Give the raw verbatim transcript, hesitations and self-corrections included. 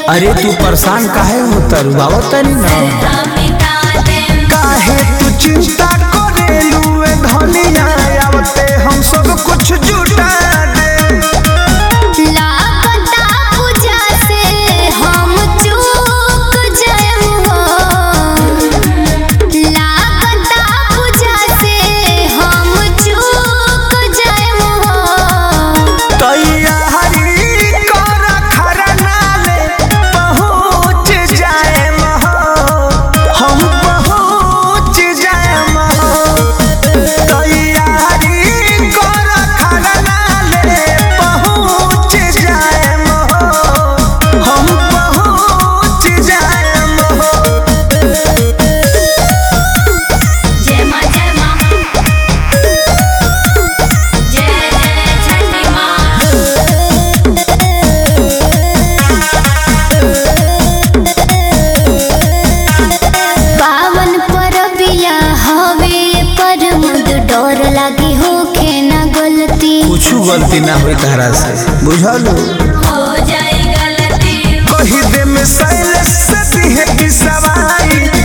अरे तू परेशान काहे होता रुआवत तनी ना काहे तू चिंता करेलू ए धनिया आवते हम सब कुछ जुटा दे लागता पूजा से हम चूक जाएम हो लागता पूजा से हम चूक जाएम हो तैयारी कर खरना ले पहुँच जाएम हो हम पहुँच जाएम हो तैयारी कर खरना ले पहुँच जाएम हो हम पहुँच जाएम हो। जय मां जय मां जय जय छठी मां पावन परबिया हवे पर मुद डर लागी होखे ना गलती कुछ गलती ना हुई तारा से बुझलो हो जाई गलती कही दे में साइलेंस से दिहे की सवाई